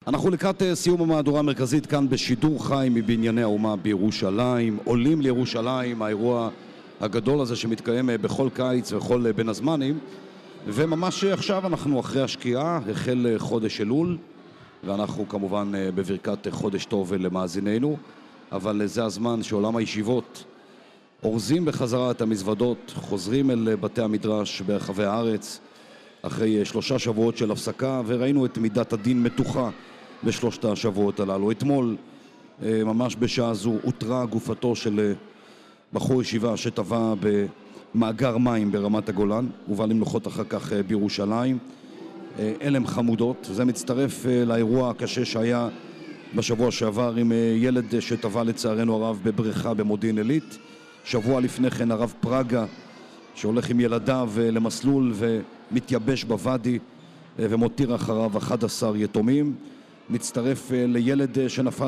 אנחנו לקראת סיום המהדורה המרכזית כאן בשידור חי מבנייני האומה בירושלים. עולים לירושלים, האירוע הגדול הזה שמתקיים בכל קיץ וכל בין הזמנים. וממש עכשיו אנחנו אחרי השקיעה, החל חודש אלול, ואנחנו כמובן בברכת חודש טוב למאזיננו. אבל זה הזמן שעולם הישיבות אורזים בחזרה את המזוודות, חוזרים אל בתי המדרש ברחבי הארץ אחרי 3 שבועות של הפסקה, וראינו את מידת הדין מתוחה בשלושת השבועות הללו. אתמול, ממש בשעה זו, הותרה גופתו של בחור ישיבה שטבע במאגר מים ברמת הגולן, הובא למנוחות אחר כך בירושלים. אלם חמודות. זה מצטרף לאירוע הקשה שהיה בשבוע שעבר עם ילד שטבע לצערנו הרב בבריכה במודיעין עילית. שבוע לפני כן הרב פרגה שהולך עם ילדיו למסלול ומתייבש בוואדי ומותיר אחריו 11 יתומים. מצטרף לילד שנפל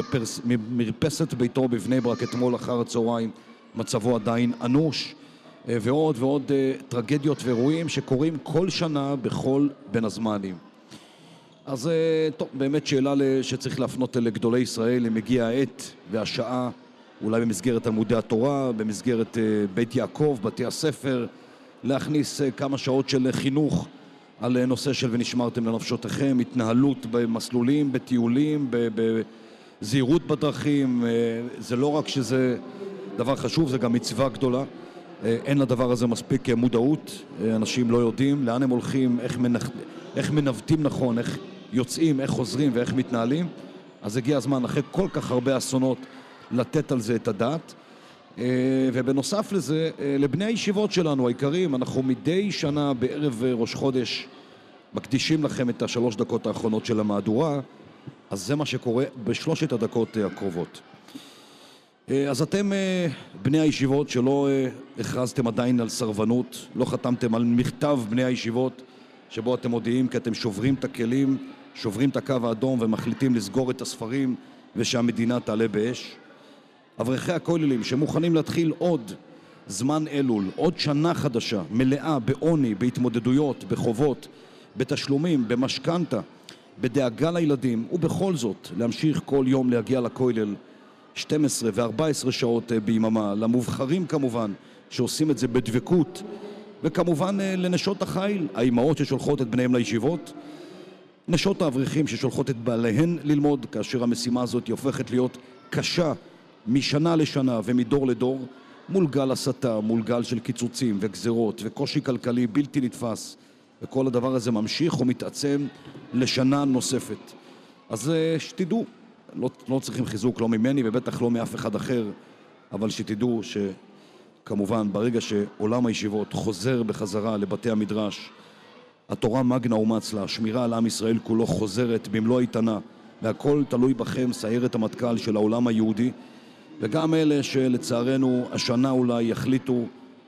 ממרפסת ביתו בבני ברק אתמול אחר הצהריים, מצבו עדיין אנוש, ועוד ועוד טרגדיות ואירועים שקורים כל שנה בכל בין הזמנים. אז טוב, באמת שאלה שצריך להפנות לגדולי ישראל אם הגיעה העת והשעה, אולי במסגרת תלמודי התורה, במסגרת בית יעקב, בתי הספר, להכניס כמה שעות של חינוך על נושא של ונשמרתם לנפשותיכם, התנהלות במסלולים, בטיולים, בזהירות בדרכים. זה לא רק שזה דבר חשוב, זה גם מצווה גדולה. אין לדבר הזה מספיק מודעות, אנשים לא יודעים לאן הם הולכים, איך מנווטים נכון, איך יוצאים, איך חוזרים ואיך מתנהלים. אז הגיע הזמן אחרי כל כך הרבה אסונות לתת על זה את הדעת. ובנוסף לזה, לבני הישיבות שלנו העיקריים, אנחנו מדי שנה בערב ראש חודש מקדישים לכם את 3 דקות האחרונות של המהדורה. אז זה מה שקורה ב3 הדקות הקרובות. אז אתם בני הישיבות שלא הכרזתם עדיין על סרבנות, לא חתמתם על מכתב בני הישיבות שבו אתם מודיעים כי אתם שוברים את הכלים, שוברים את הקו האדום ומחליטים לסגור את הספרים ושהמדינה תעלה באש. אברכי הכוללים שמוכנים להתחיל עוד זמן אלול, עוד שנה חדשה, מלאה בעוני, בהתמודדויות, בחובות, בתשלומים, במשכנתה, בדאגה לילדים, ובכל זאת להמשיך כל יום להגיע לכולל 12 ו-14 שעות ביממה, למובחרים כמובן שעושים את זה בדבקות, וכמובן לנשות החיל, האימהות ששולחות את בניהם לישיבות, נשות האברכים ששולחות את בעליהן ללמוד, כאשר המשימה הזאת הופכת להיות קשה משנה לשנה ומדור לדור, מול גל הסתה, מול גל של קיצוצים וגזרות וקושי כלכלי בלתי נתפס, וכל הדבר הזה ממשיך ומתעצם לשנה נוספת. אז שתדעו, לא צריכים חיזוק לא ממני ובטח לא מאף אחד אחר, אבל שתדעו שכמובן ברגע שעולם הישיבות חוזר בחזרה לבתי המדרש, התורה מגנה ומצלה, שמירה על עם ישראל כולו חוזרת במלוא איתנה, והכל תלוי בכם, סיירת המטכ"ל של העולם היהודי, וגם אלה שלצערנו השנה אולי יחליטו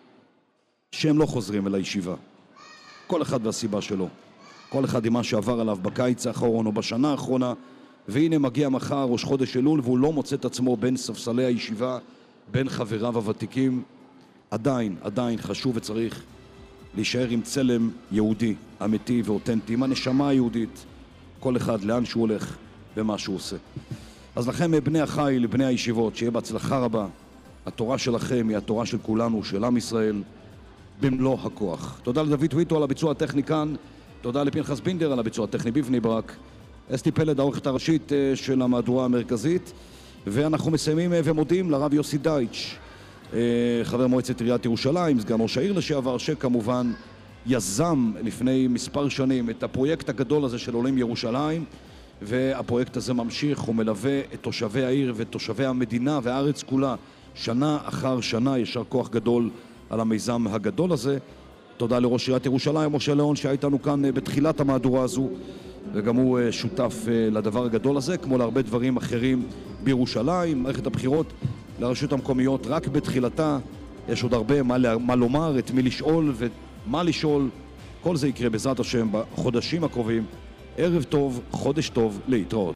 שהם לא חוזרים אל הישיבה. כל אחד והסיבה שלו, כל אחד עם מה שעבר עליו בקיץ האחרון או בשנה האחרונה, והנה מגיע מחר ראש חודש אלול והוא לא מוצא את עצמו בין ספסלי הישיבה, בין חבריו הוותיקים. עדיין חשוב וצריך להישאר עם צלם יהודי אמיתי ואותנטי, עם הנשמה היהודית, כל אחד לאן שהוא הולך ומה שהוא עושה. אז לכם בני החיל, בני הישיבות, שיהיה בהצלחה רבה. התורה שלכם היא התורה של כולנו, של עם ישראל, במלוא הכוח. תודה לדוד טוויטו על הביצוע הטכני כאן, תודה לפנחס בינדר על הביצוע הטכני בבני ברק, אסתי פלד העורכת הראשית של המהדורה המרכזית, ואנחנו מסיימים ומודים לרב יוסי דייטש, חבר מועצת עיריית ירושלים, סגן ראש העיר לשעבר, שכמובן יזם לפני מספר שנים את הפרויקט הגדול הזה של עולים ירושלים, והפרויקט הזה ממשיך ומלווה את תושבי העיר ותושבי המדינה והארץ כולה שנה אחר שנה. ישר כוח גדול על המיזם הגדול הזה. תודה לראש עיריית ירושלים משה ליאון שהיה איתנו כאן בתחילת המהדורה הזו, וגם הוא שותף לדבר הגדול הזה, כמו להרבה דברים אחרים בירושלים. מערכת הבחירות לרשות המקומיות רק בתחילתה, יש עוד הרבה מה לומר, את מי לשאול ומה לשאול. כל זה יקרה בעזרת השם בחודשים הקרובים. ערב טוב, חודש טוב, להתראות.